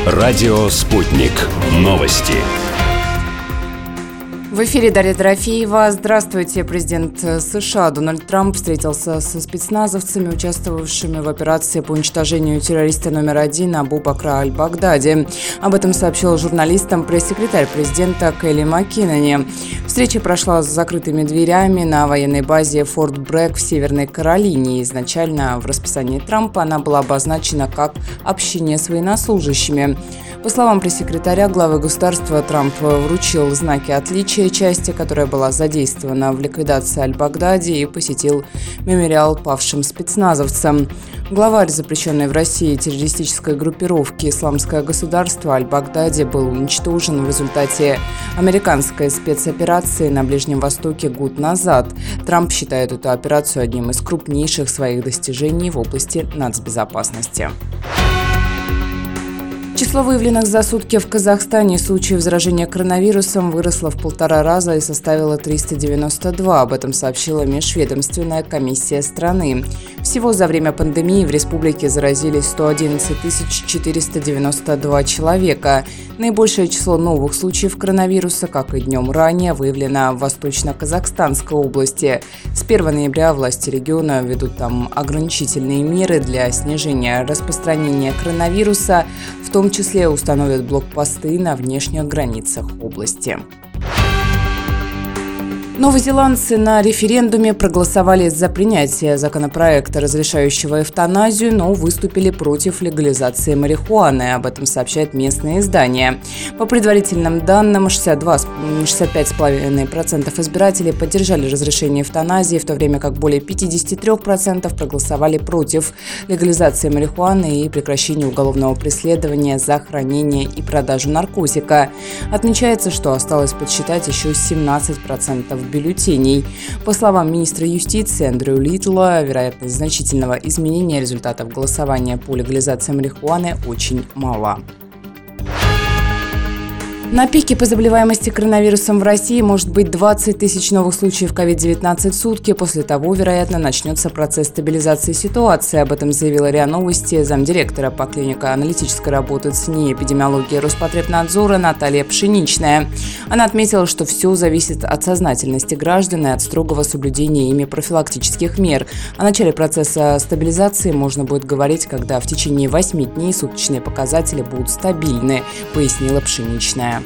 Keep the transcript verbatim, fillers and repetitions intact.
Радио «Спутник». Новости. В эфире Дарья Дорофеева. Здравствуйте. Президент США Дональд Трамп встретился со спецназовцами, участвовавшими в операции по уничтожению террориста номер один Абу Бакра аль-Багдади. Об этом сообщил журналистам пресс-секретарь президента Кэлли Маккинони. Встреча прошла с закрытыми дверями на военной базе Форт Брэгг в Северной Каролине. Изначально в расписании Трампа она была обозначена как общение с военнослужащими. По словам пресс-секретаря главы государства, Трамп вручил знаки отличия части, которая была задействована в ликвидации аль-Багдади, и посетил мемориал павшим спецназовцам. Главарь запрещенной в России террористической группировки «Исламское государство» аль-Багдади был уничтожен в результате американской спецоперации на Ближнем Востоке год назад. Трамп считает эту операцию одним из крупнейших своих достижений в области нацбезопасности. Число выявленных за сутки в Казахстане случаев заражения коронавирусом выросло в полтора раза и составило триста девяносто два. Об этом сообщила межведомственная комиссия страны. Всего за время пандемии в республике заразились сто одиннадцать тысяч четыреста девяносто два человека. Наибольшее число новых случаев коронавируса, как и днем ранее, выявлено в Восточно-Казахстанской области. С первого ноября власти региона ведут там ограничительные меры для снижения распространения коронавируса, в том числе установят блокпосты на внешних границах области. Новозеландцы на референдуме проголосовали за принятие законопроекта, разрешающего эвтаназию, но выступили против легализации марихуаны. Об этом сообщает местное издание. По предварительным данным, шестьдесят два шестьдесят пять целых пять десятых процента избирателей поддержали разрешение эвтаназии, в то время как более пятьдесят три процента проголосовали против легализации марихуаны и прекращения уголовного преследования за хранение и продажу наркотика. Отмечается, что осталось подсчитать еще семнадцать процентов бюллетеней. По словам министра юстиции Эндрю Литла, вероятность значительного изменения результатов голосования по легализации марихуаны очень мала. На пике по заболеваемости коронавирусом в России может быть двадцать тысяч новых случаев ковид девятнадцать в сутки. После того, вероятно, начнется процесс стабилизации ситуации. Об этом заявила РИА Новости замдиректора по клинико-аналитической работы ЦНИ эпидемиологии Роспотребнадзора Наталья Пшеничная. Она отметила, что все зависит от сознательности граждан и от строгого соблюдения ими профилактических мер. О начале процесса стабилизации можно будет говорить, когда в течение восьми дней суточные показатели будут стабильны, пояснила Пшеничная.